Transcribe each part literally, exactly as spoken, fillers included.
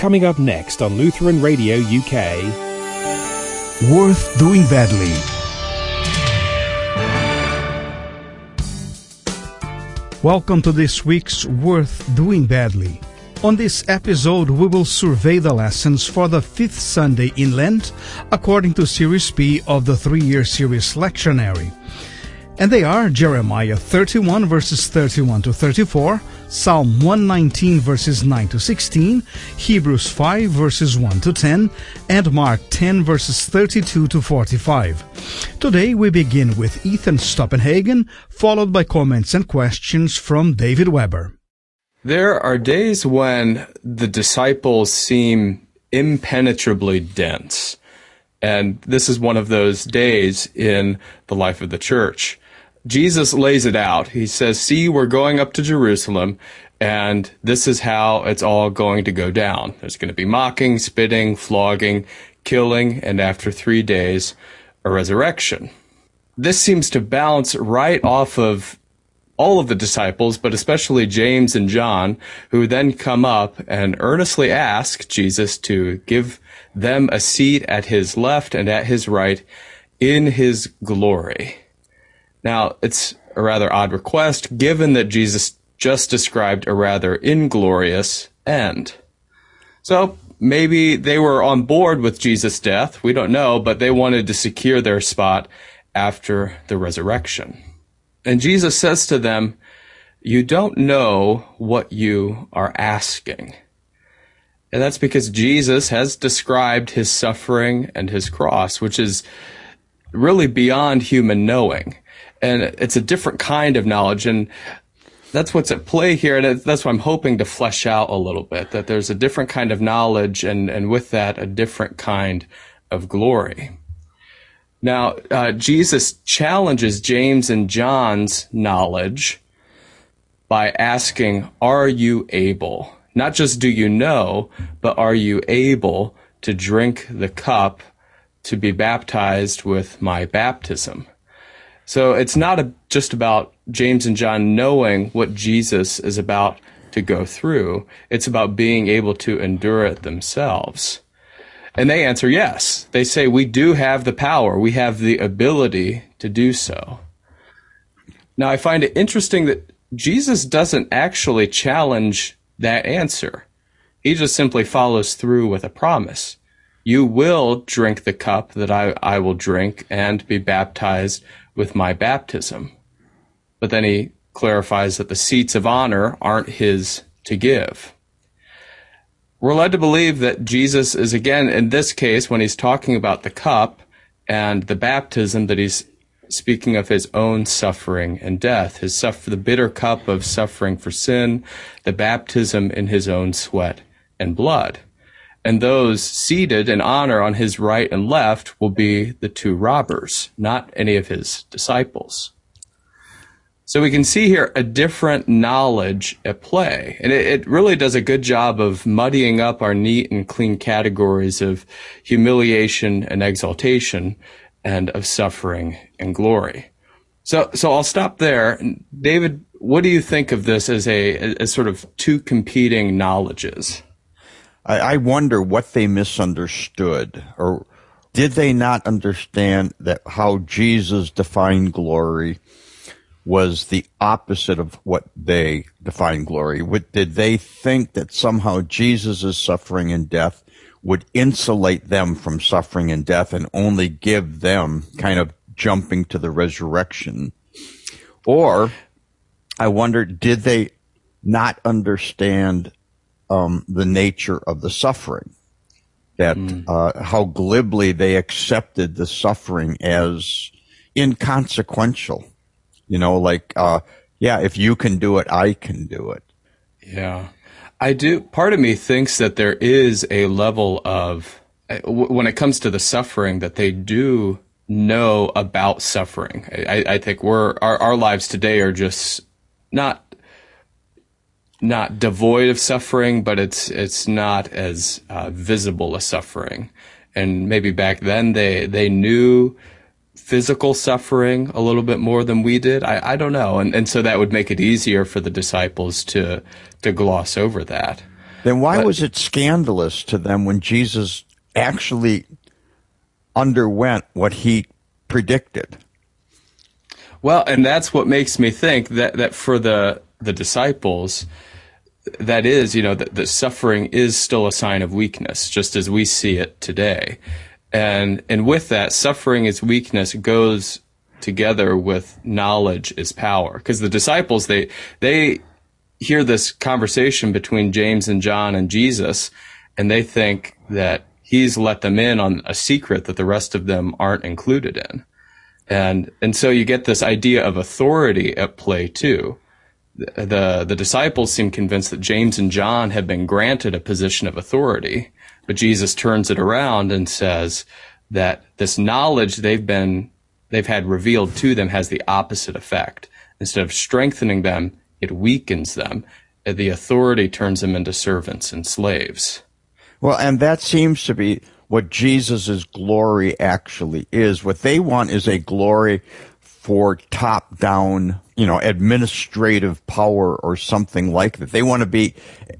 Coming up next on Lutheran Radio U K. Worth Doing Badly. Welcome to this week's Worth Doing Badly. On this episode, we will survey the lessons for the fifth Sunday in Lent, according to Series B of the three-year series lectionary. And they are Jeremiah thirty-one verses thirty-one to thirty-four, Psalm one nineteen verses nine to sixteen, Hebrews five verses one to ten, and Mark ten verses thirty-two to forty-five. Today we begin with Ethan Stoppenhagen, followed by comments and questions from David Weber. There are days when the disciples seem impenetrably dense, and this is one of those days in the life of the church. Jesus lays it out. He says, see, we're going up to Jerusalem, and this is how it's all going to go down. There's going to be mocking, spitting, flogging, killing, and after three days, a resurrection. This seems to bounce right off of all of the disciples, but especially James and John, who then come up and earnestly ask Jesus to give them a seat at his left and at his right in his glory. Now, it's a rather odd request, given that Jesus just described a rather inglorious end. So maybe they were on board with Jesus' death, we don't know, but they wanted to secure their spot after the resurrection. And Jesus says to them, you don't know what you are asking. And that's because Jesus has described his suffering and his cross, which is really beyond human knowing. And it's a different kind of knowledge, and that's what's at play here, and that's what I'm hoping to flesh out a little bit, that there's a different kind of knowledge, and, and with that, a different kind of glory. Now, uh, Jesus challenges James and John's knowledge by asking, are you able? Not just do you know, but are you able to drink the cup to be baptized with my baptism? So it's not a, just about James and John knowing what Jesus is about to go through. It's about being able to endure it themselves. And they answer yes. They say, we do have the power. We have the ability to do so. Now, I find it interesting that Jesus doesn't actually challenge that answer. He just simply follows through with a promise. You will drink the cup that I, I will drink and be baptized with my baptism. But then he clarifies that the seats of honor aren't his to give. We're led to believe that Jesus is, again, in this case, when he's talking about the cup and the baptism, that he's speaking of his own suffering and death, his suffer, the bitter cup of suffering for sin, the baptism in his own sweat and blood. And those seated in honor on his right and left will be the two robbers, not any of his disciples. So we can see here a different knowledge at play. And it, it really does a good job of muddying up our neat and clean categories of humiliation and exaltation and of suffering and glory. So, so I'll stop there. David, what do you think of this as a, as sort of two competing knowledges? I, I wonder what they misunderstood, or did they not understand that how Jesus defined glory was the opposite of what they defined glory? What, did they think that somehow Jesus' suffering and death would insulate them from suffering and death and only give them kind of jumping to the resurrection? Or I wonder, did they not understand Um, the nature of the suffering, that mm. uh, how glibly they accepted the suffering as inconsequential, you know, like, uh, yeah, if you can do it, I can do it. Yeah, I do. Part of me thinks that there is a level of, when it comes to the suffering, that they do know about suffering. I, I think we're, our, our lives today are just not not devoid of suffering, but it's it's not as uh, visible as suffering. And maybe back then they they knew physical suffering a little bit more than we did. I, I don't know. And and so that would make it easier for the disciples to to gloss over that. Then why But, was it scandalous to them when Jesus actually underwent what he predicted? well, and that's what makes me think that, that for the, the disciples, that is, you know, that the suffering is still a sign of weakness, just as we see it today. And, and with that, suffering is weakness goes together with knowledge is power. Because the disciples, they, they hear this conversation between James and John and Jesus, and they think that he's let them in on a secret that the rest of them aren't included in. And, and so you get this idea of authority at play too. The, the, the disciples seem convinced that James and John have been granted a position of authority, but Jesus turns it around and says that this knowledge they've been, they've had revealed to them has the opposite effect. Instead of strengthening them, it weakens them. The authority turns them into servants and slaves. Well, and that seems to be what Jesus' glory actually is. What they want is a glory for top-down, you know, administrative power or something like that. They want to be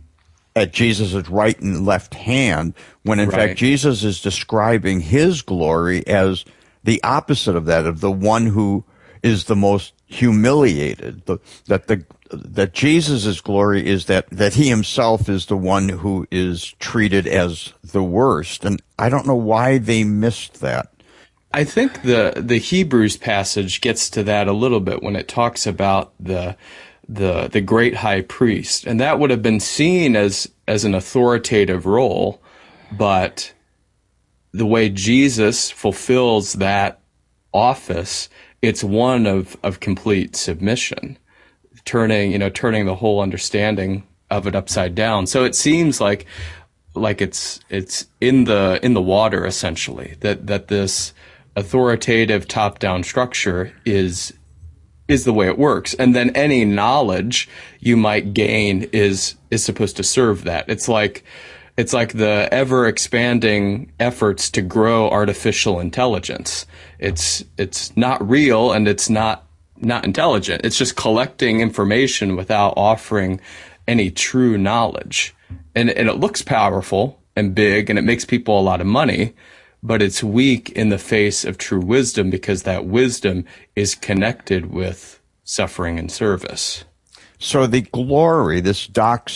at Jesus' right and left hand, when in Right. fact Jesus is describing his glory as the opposite of that, of the one who is the most humiliated. The, that the that Jesus' glory is that, that he himself is the one who is treated as the worst. And I don't know why they missed that. I think the, the Hebrews passage gets to that a little bit when it talks about the, the, the great high priest. And that would have been seen as, as an authoritative role, but the way Jesus fulfills that office, it's one of, of complete submission, turning, you know, turning the whole understanding of it upside down. So it seems like, like it's, it's in the, in the water essentially, that, that this authoritative top-down structure is, is the way it works. And then any knowledge you might gain is, is supposed to serve that. It's like, it's like the ever expanding efforts to grow artificial intelligence. It's, it's not real and it's not, not intelligent. It's just collecting information without offering any true knowledge. And, and it looks powerful and big and it makes people a lot of money, but it's weak in the face of true wisdom because that wisdom is connected with suffering and service. So the glory, this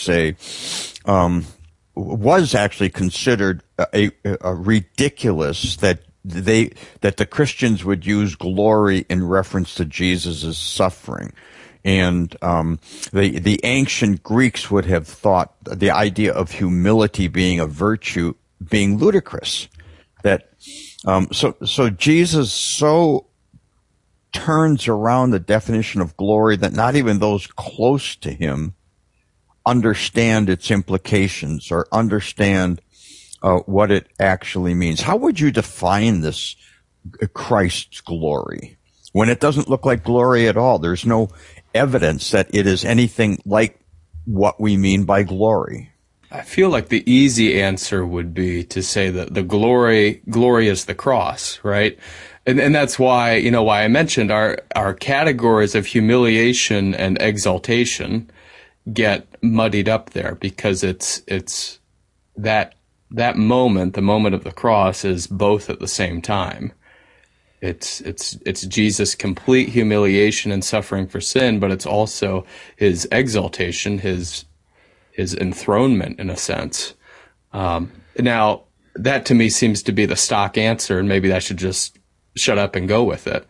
doxa, um, was actually considered a, a ridiculous that they that the Christians would use glory in reference to Jesus' suffering. And um, the the ancient Greeks would have thought the idea of humility being a virtue being ludicrous. That um, so so Jesus so turns around the definition of glory that not even those close to him understand its implications or understand uh, what it actually means. How would you define this Christ's glory when it doesn't look like glory at all? There's no evidence that it is anything like what we mean by glory. I feel like the easy answer would be to say that the glory, glory is the cross, right? And, and that's why, you know, why I mentioned our, our categories of humiliation and exaltation get muddied up there, because it's, it's that, that moment, the moment of the cross, is both at the same time. It's, it's, it's Jesus' complete humiliation and suffering for sin, but it's also his exaltation, his, his enthronement in a sense. Um, now that to me seems to be the stock answer, and maybe I should just shut up and go with it.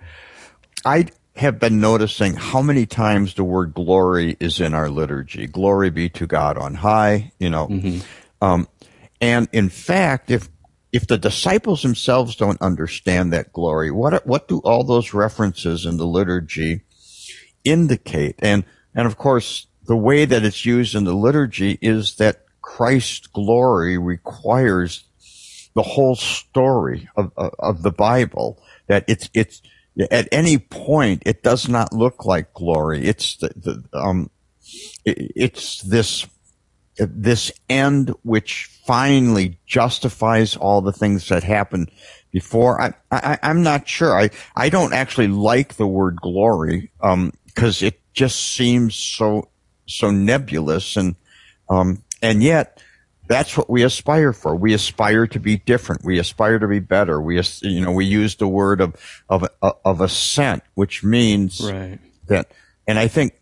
I have been noticing how many times the word glory is in our liturgy. Glory be to God on high, you know. Mm-hmm. Um, and in fact, if if the disciples themselves don't understand that glory, what what do all those references in the liturgy indicate? And and of course, the way that it's used in the liturgy is that Christ's glory requires the whole story of of, of the Bible. That it's it's at any point it does not look like glory. It's the, the um it, it's this this end which finally justifies all the things that happened before. I, I I'm not sure. I I don't actually like the word glory um because it just seems so so nebulous, and um and yet that's what we aspire for. We aspire to be different. We aspire to be better. We, you know, we use the word of, of, of ascent, which means right. that, and I think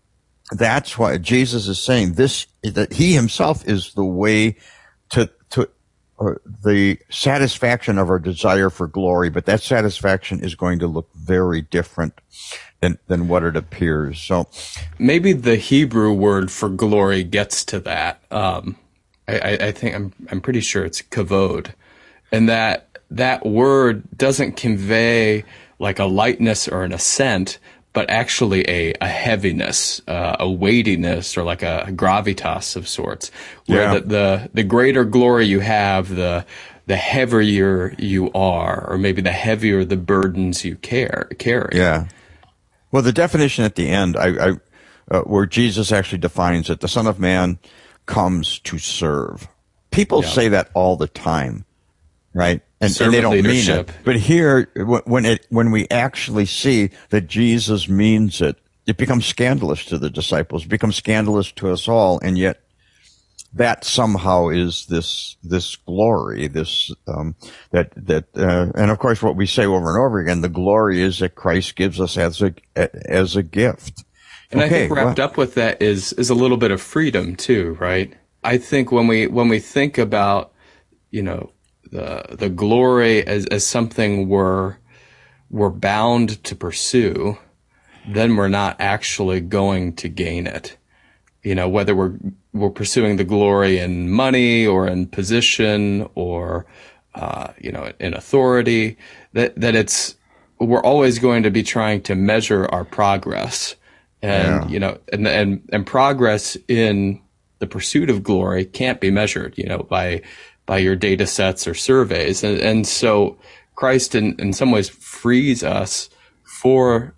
that's why Jesus is saying this, that he himself is the way to, to, uh, the satisfaction of our desire for glory, but that satisfaction is going to look very different than, than what it appears. So maybe the Hebrew word for glory gets to that. Um, I, I think I'm, I'm pretty sure it's kavod, and that, that word doesn't convey like a lightness or an ascent, but actually a, a heaviness, uh, a weightiness, or like a, a gravitas of sorts, where yeah. the, the, the greater glory you have, the, the heavier you are, or maybe the heavier the burdens you care, carry. Yeah. Well, the definition at the end, I, I uh, where Jesus actually defines it, the Son of Man comes to serve. People yeah. say that all the time, right? And, and they don't leadership. mean it. But here, when it when we actually see that Jesus means it, it becomes scandalous to the disciples, it becomes scandalous to us all, and yet that somehow is this this glory, this um, that that, uh, and of course, what we say over and over again, the glory is that Christ gives us as a as a gift. And okay, I think wrapped well, up with that is is a little bit of freedom too, right? I think when we when we think about, you know, the the glory as as something we're we're bound to pursue, then we're not actually going to gain it. You know, whether we're we're pursuing the glory in money or in position or uh, you know, in authority, that that it's we're always going to be trying to measure our progress. And, yeah. you know, and, and, and progress in the pursuit of glory can't be measured, you know, by, by your data sets or surveys. And, and so Christ in, in some ways frees us for,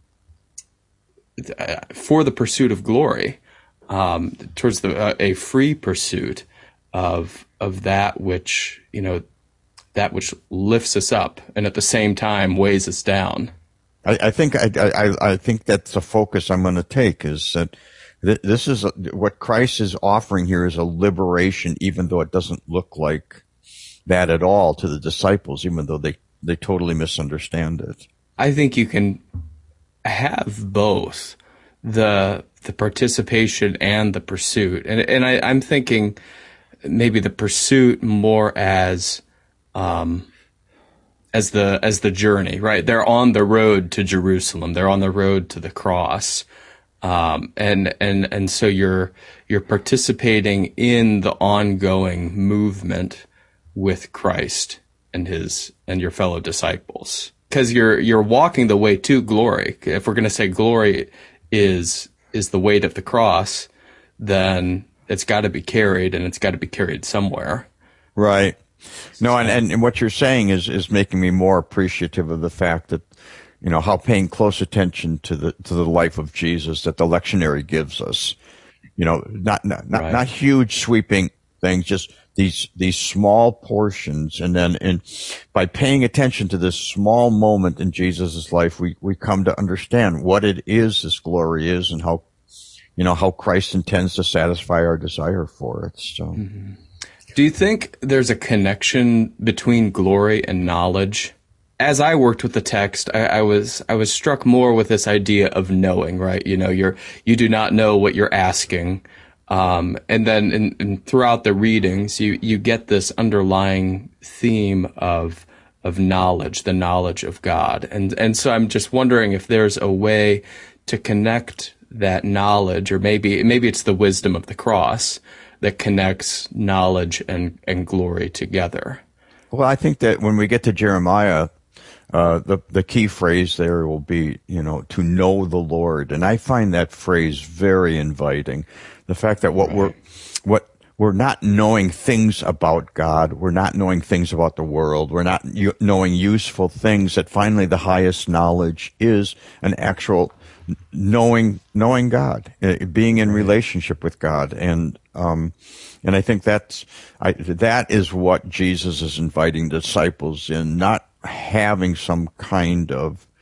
uh, for the pursuit of glory, um, towards the, uh, a free pursuit of, of that which, you know, that which lifts us up and at the same time weighs us down. I, I think I, I, I think that's the focus I'm going to take is that th- this is a, what Christ is offering here is a liberation, even though it doesn't look like that at all to the disciples, even though they, they totally misunderstand it. I think you can have both the the participation and the pursuit, and and I, I'm thinking maybe the pursuit more as um. as the, as the journey, right? They're on the road to Jerusalem. They're on the road to the cross. Um, and, and, and so you're, you're participating in the ongoing movement with Christ and his, and your fellow disciples. Cause you're, you're walking the way to glory. If we're going to say glory is, is the weight of the cross, then it's got to be carried and it's got to be carried somewhere. Right. No, and, and, and what you're saying is, is making me more appreciative of the fact that, you know, how paying close attention to the, to the life of Jesus that the lectionary gives us, you know, not, not, not, right. not huge sweeping things, just these, these small portions. And then in, by paying attention to this small moment in Jesus' life, we, we come to understand what it is this glory is and how, you know, how Christ intends to satisfy our desire for it. So. Mm-hmm. Do you think there's a connection between glory and knowledge? As I worked with the text, I, I was I was struck more with this idea of knowing, right? You know, you're you do not know what you're asking, um, and then in, in throughout the readings, you you get this underlying theme of of knowledge, the knowledge of God, and and so I'm just wondering if there's a way to connect that knowledge, or maybe maybe it's the wisdom of the cross that connects knowledge and, and glory together. Well, I think that when we get to Jeremiah, uh, the, the key phrase there will be, you know, to know the Lord. And I find that phrase very inviting. The fact that what right. we're, what we're not knowing things about God, we're not knowing things about the world, we're not u- knowing useful things, that finally the highest knowledge is an actual knowing, knowing God, uh, being in relationship with God. And, um, and I think that's, I, that is what Jesus is inviting disciples in, not having some kind of,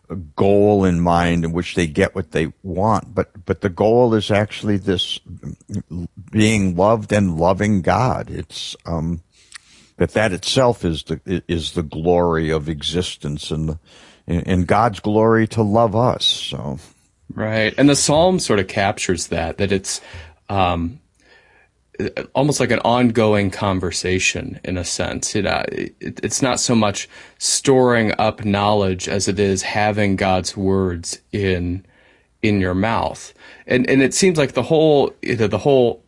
goal in mind in which they get what they want, but but the goal is actually this being loved and loving God. It's um, that that itself is the is the glory of existence, and the, and God's glory to love us. So right, and the Psalm sort of captures that that it's um, almost like an ongoing conversation in a sense. You know, it, it's not so much storing up knowledge as it is having God's words in in your mouth. And and it seems like the whole you know, the whole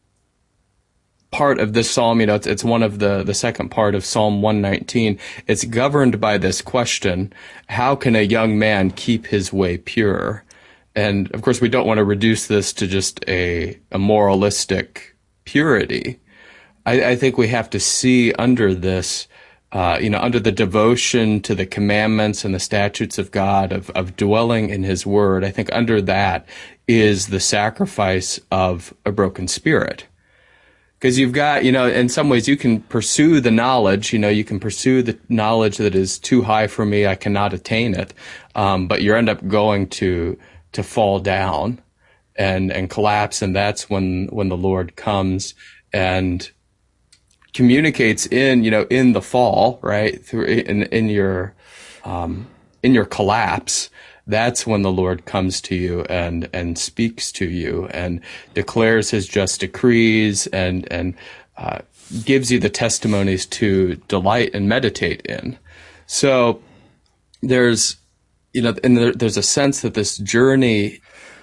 part of this psalm, you know, it's, it's one of the the second part of Psalm one nineteen. It's governed by this question: how can a young man keep his way pure? And of course, we don't want to reduce this to just a a moralistic purity. I, I think we have to see under this, uh, you know, under the devotion to the commandments and the statutes of God, of, of dwelling in His Word, I think under that is the sacrifice of a broken spirit. Because you've got, you know, in some ways you can pursue the knowledge, you know, you can pursue the knowledge that is too high for me, I cannot attain it, um, but you end up going to to fall down and and collapse, and that's when when the Lord comes and communicates in you know in the fall, right, through in in your um in your collapse. That's when the Lord comes to you and and speaks to you and declares His just decrees and and uh, gives you the testimonies to delight and meditate in. So there's you know and there, there's a sense that this journey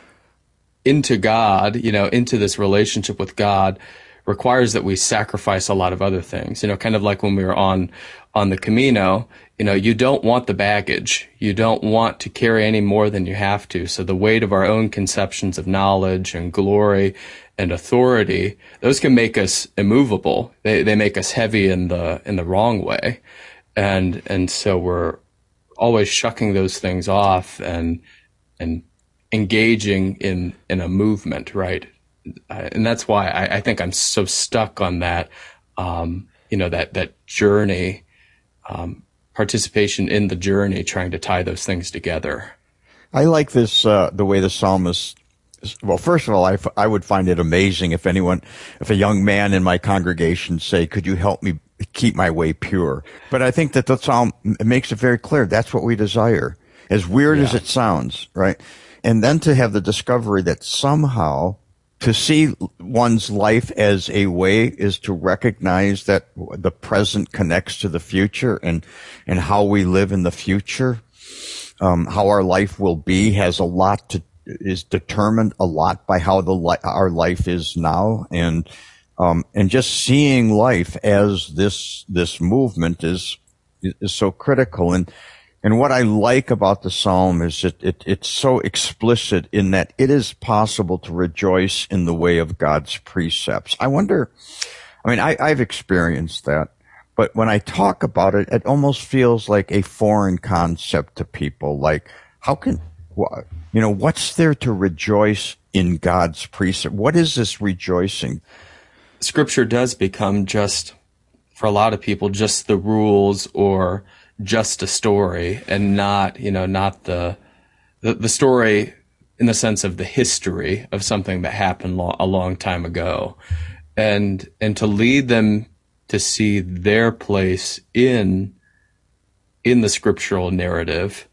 into God, you know, into this relationship with God, requires that we sacrifice a lot of other things. You know, kind of like when we were on on the Camino, you know, you don't want the baggage. You don't want to carry any more than you have to. So the weight of our own conceptions of knowledge and glory and authority, those can make us immovable. They they make us heavy in the in the wrong way. And and so we're always shucking those things off and and engaging in, in a movement, right? Uh, and that's why I, I think I'm so stuck on that, um, you know, that, that journey, um, participation in the journey, trying to tie those things together. I like this, uh, the way the psalmist, well, first of all, I, f- I would find it amazing if anyone, if a young man in my congregation say, could you help me keep my way pure? But I think that the psalm makes it very clear. That's what we desire. As weird yeah. as it sounds, right? And then to have the discovery that somehow to see one's life as a way is to recognize that the present connects to the future, and, and how we live in the future, um, how our life will be has a lot to, is determined a lot by how the li- our life is now. And, um, and just seeing life as this, this movement is, is so critical. And, And what I like about the Psalm is that it, it's so explicit in that it is possible to rejoice in the way of God's precepts. I wonder, I mean, I, I've experienced that, but when I talk about it, it almost feels like a foreign concept to people. Like, how can, you know, what's there to rejoice in God's precept? What is this rejoicing? Scripture does become just, for a lot of people, just the rules or just a story, and not, you know, not the, the, the story in the sense of the history of something that happened lo- a long time ago. And, and to lead them to see their place in, in the scriptural narrative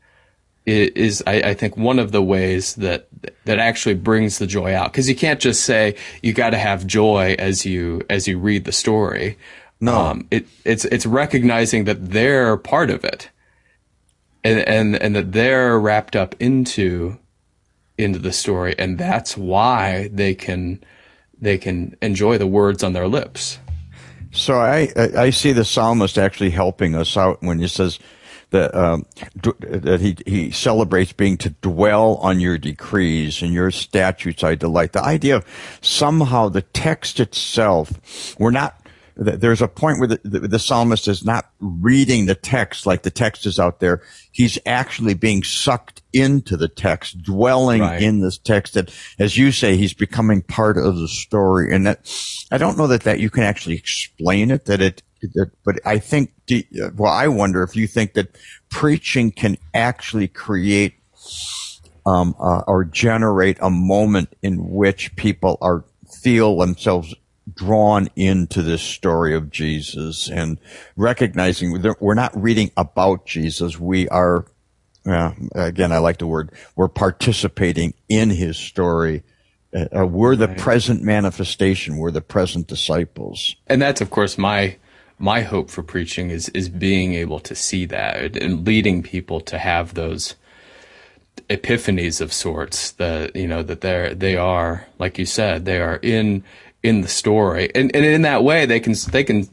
is, I, I think, one of the ways that, that actually brings the joy out. Cause you can't just say you got to have joy as you, as you read the story. No, um, it, it's, it's recognizing that they're part of it, and, and, and that they're wrapped up into, into the story. And that's why they can, they can enjoy the words on their lips. So I, I see the psalmist actually helping us out when he says that, um, that he, he celebrates being to dwell on your decrees and your statutes I delight. The idea of somehow the text itself, we're not, there's a point where the, the, the psalmist is not reading the text like the text is out there. He's actually being sucked into the text, dwelling right. in this text that, as you say, he's becoming part of the story. And that, I don't know that, that you can actually explain it, that it, but I think, well, I wonder if you think that preaching can actually create um, uh, or generate a moment in which people are feel themselves drawn into this story of Jesus and recognizing we're not reading about Jesus. We are, uh, again, I like the word, we're participating in his story. Uh, we're the right. present manifestation. We're the present disciples. And that's, of course, my my hope for preaching is is being able to see that and leading people to have those epiphanies of sorts, that, you know, that they're, they are, like you said, they are in, in the story. And, and in that way, they can, they can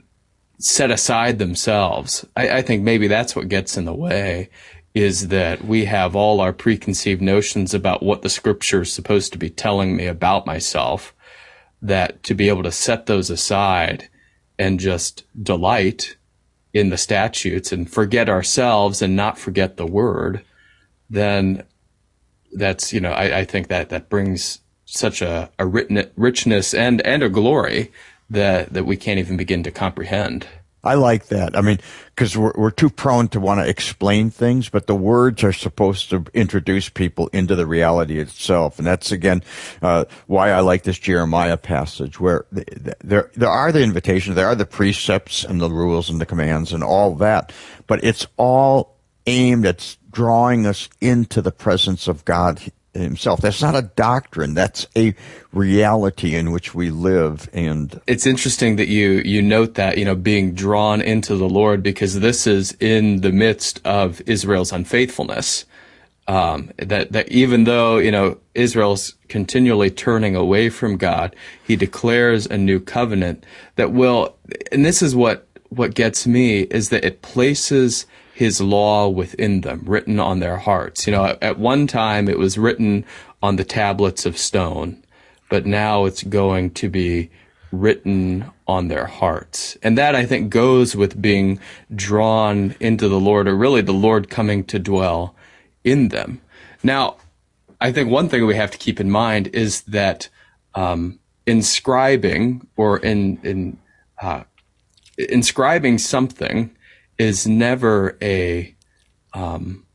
set aside themselves. I, I think maybe that's what gets in the way, is that we have all our preconceived notions about what the scripture is supposed to be telling me about myself, that to be able to set those aside and just delight in the statutes and forget ourselves and not forget the word, then that's, you know, I, I think that that brings such a, a richness and, and a glory that, that we can't even begin to comprehend. I like that. I mean, because we're, we're too prone to want to explain things, but the words are supposed to introduce people into the reality itself. And that's, again, uh, why I like this Jeremiah passage, where the, the, there, there are the invitations, there are the precepts and the rules and the commands and all that, but it's all aimed at drawing us into the presence of God himself. That's not a doctrine. That's a reality in which we live. And it's interesting that you, you note that, you know, being drawn into the Lord, because this is in the midst of Israel's unfaithfulness. Um, that, that even though, you know, Israel's continually turning away from God, he declares a new covenant that will, and this is what, what gets me, is that it places his law within them, written on their hearts. You know, at, at one time it was written on the tablets of stone, but now it's going to be written on their hearts. And that, I think, goes with being drawn into the Lord, or really the Lord coming to dwell in them. Now, I think one thing we have to keep in mind is that um, inscribing or in, in uh, inscribing something is never a, um,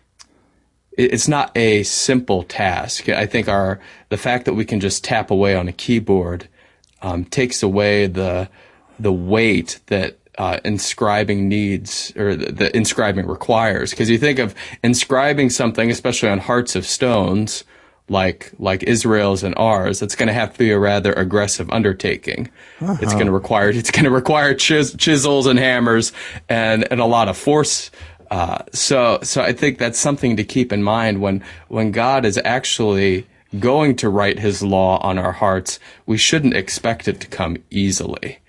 it's not a simple task. I think our, the fact that we can just tap away on a keyboard, um, takes away the, the weight that, uh, inscribing needs, or the, the inscribing requires. Cause you think of inscribing something, especially on hearts of stones, like, like Israel's and ours, it's going to have to be a rather aggressive undertaking. Uh-huh. It's going to require, it's going to require chis- chisels and hammers and, and a lot of force. Uh, so, so I think that's something to keep in mind when, when God is actually going to write his law on our hearts. We shouldn't expect it to come easily.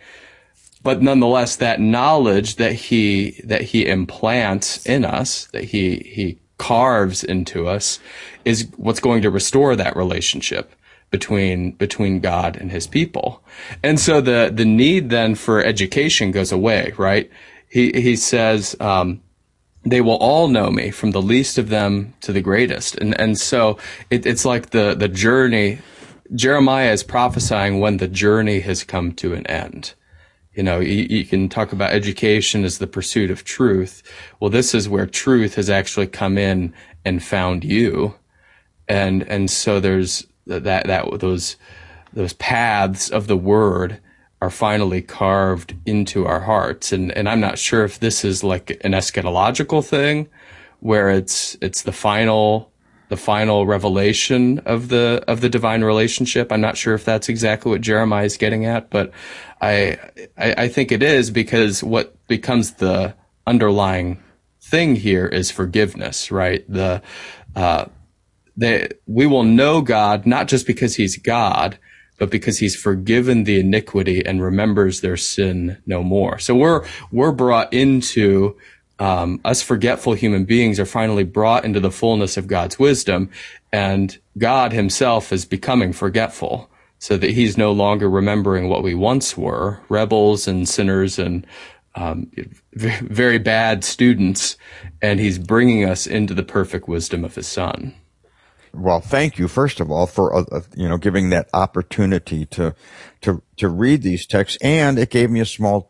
But nonetheless, that knowledge that he, that he implants in us, that he, he carves into us, is what's going to restore that relationship between between God and his people. And so the the need then for education goes away, right? He he says, um, they will all know me, from the least of them to the greatest. And and so it, it's like the the journey. Jeremiah is prophesying when the journey has come to an end. You know, you, you can talk about education as the pursuit of truth. Well, this is where truth has actually come in and found you. And, and so there's that, that, those, those paths of the word are finally carved into our hearts. And, and I'm not sure if this is like an eschatological thing where it's, it's the final, the final revelation of the, of the divine relationship. I'm not sure if that's exactly what Jeremiah is getting at, but I, I, I think it is, because what becomes the underlying thing here is forgiveness, right? The, uh, They, we will know God not just because he's God, but because he's forgiven the iniquity and remembers their sin no more. So we're, we're brought into, um, us forgetful human beings are finally brought into the fullness of God's wisdom, and God himself is becoming forgetful, so that he's no longer remembering what we once were, rebels and sinners and um, very bad students, and he's bringing us into the perfect wisdom of his Son. Well, thank you, first of all, for, uh, you know, giving that opportunity to, to, to read these texts. And it gave me a small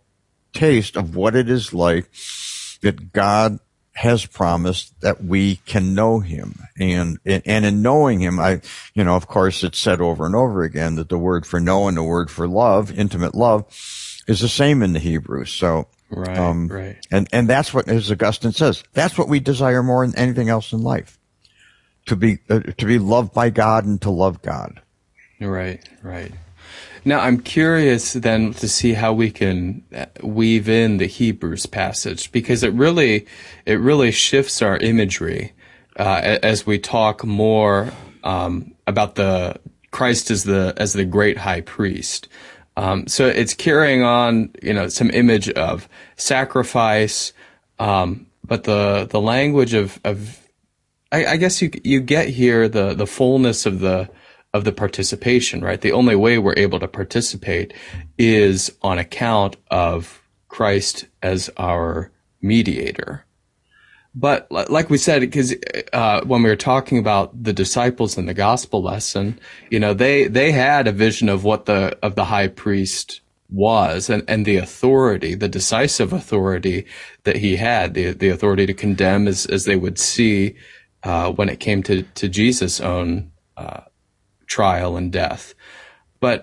taste of what it is like that God has promised that we can know him. And, and in knowing him, I, you know, of course it's said over and over again that the word for know and the word for love, intimate love, is the same in the Hebrew. So, right, um, right. And, and that's what, as Augustine says, that's what we desire more than anything else in life. To be, uh, to be loved by God and to love God. Right, right. Now, I'm curious then to see how we can weave in the Hebrews passage, because it really, it really shifts our imagery uh, as we talk more um, about the Christ as the as the great high priest. Um, so it's carrying on, you know, some image of sacrifice, um, but the the language of of I, I guess you you get here the the fullness of the. of the participation, right? The only way we're able to participate is on account of Christ as our mediator. But like we said, because uh, when we were talking about the disciples in the gospel lesson, you know, they they had a vision of what the of the high priest was, and, and the authority, the decisive authority that he had, the the authority to condemn, as as they would see uh, when it came to to Jesus' own uh, trial and death. But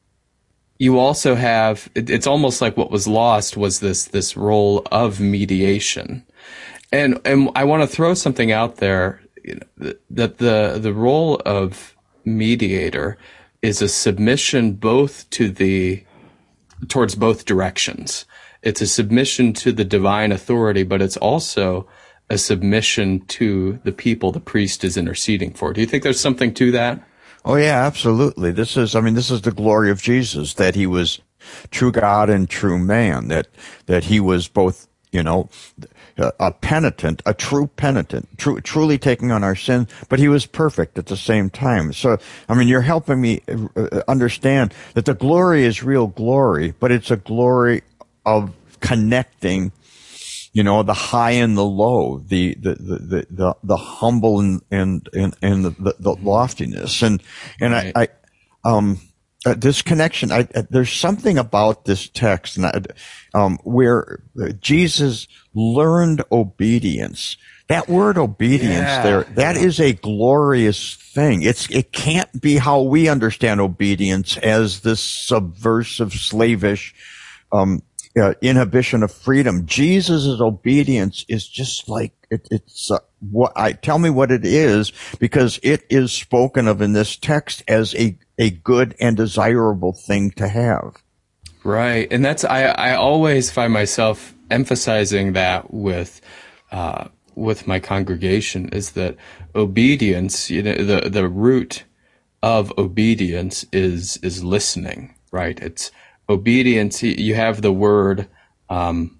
you also have, it, it's almost like what was lost was this this role of mediation. And and I want to throw something out there, you know, that the the role of mediator is a submission both to the towards both directions. It's a submission to the divine authority, but it's also a submission to the people the priest is interceding for. Do you think there's something to that? Oh yeah, absolutely. This is, I mean, this is the glory of Jesus, that he was true God and true man, that, that he was both, you know, a, a penitent, a true penitent, true, truly taking on our sin, but he was perfect at the same time. So, I mean, you're helping me understand that the glory is real glory, but it's a glory of connecting, you know, the high and the low, the, the, the, the, the humble and, and, and, and the, the, the loftiness. And, and right. I, I, um, uh, this connection, I, uh, there's something about this text, and I, um, where Jesus learned obedience. That word obedience yeah. there, that is a glorious thing. It's, it can't be how we understand obedience as this subversive, slavish, um, Uh, inhibition of freedom. Jesus' obedience is just like it, it's uh, what I tell me what it is, because it is spoken of in this text as a a good and desirable thing to have. Right, and that's I I always find myself emphasizing that with uh, with my congregation, is that obedience, you know, the the root of obedience is is listening. Right, it's obedience, you have the word um,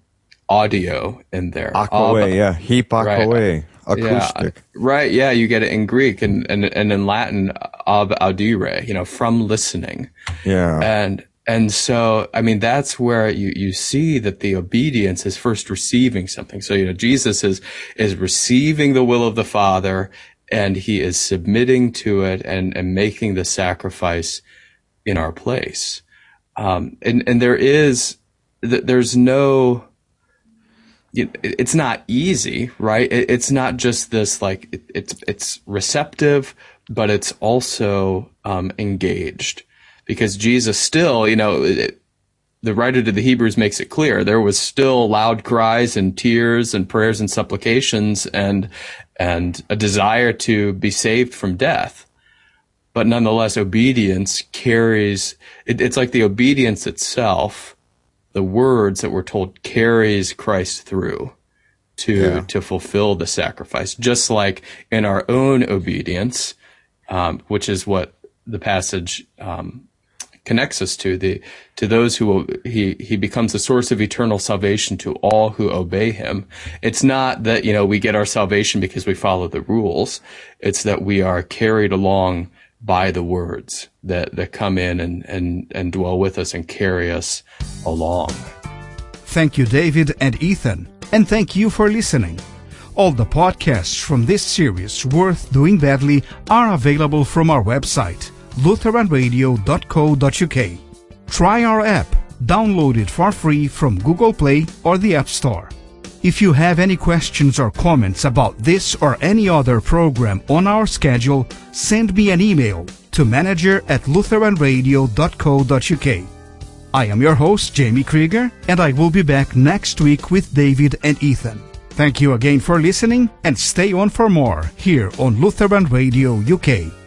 audio in there. Akoe, Ab- yeah. Hypakoe, right. acoustic. Yeah, right, yeah, you get it in Greek, and, and, and in Latin, ab audire, you know, from listening. Yeah. And and so, I mean, that's where you, you see that the obedience is first receiving something. So, you know, Jesus is is receiving the will of the Father, and he is submitting to it and, and making the sacrifice in our place. Um, and, and there is, there's no, you know, it's not easy, right? It, it's not just this, like, it, it's, it's receptive, but it's also, um, engaged, because Jesus still, you know, it, the writer to the Hebrews makes it clear there was still loud cries and tears and prayers and supplications and, and a desire to be saved from death. But nonetheless, obedience carries, it, it's like the obedience itself, the words that we're told, carries Christ through to, yeah. to fulfill the sacrifice. Just like in our own obedience, um, which is what the passage, um, connects us to, the, to those who, he, he becomes the source of eternal salvation to all who obey him. It's not that, you know, we get our salvation because we follow the rules. It's that we are carried along by the words that, that come in and, and, and dwell with us and carry us along. Thank you, David and Ethan, and thank you for listening. All the podcasts from this series, Worth Doing Badly, are available from our website, lutheran radio dot co dot u k. Try our app, Download it for free from Google Play or the App Store. If you have any questions or comments about this or any other program on our schedule, send me an email to manager at lutheran radio dot co dot u k. I am your host, Jamie Krieger, and I will be back next week with David and Ethan. Thank you again for listening, and stay on for more here on Lutheran Radio U K.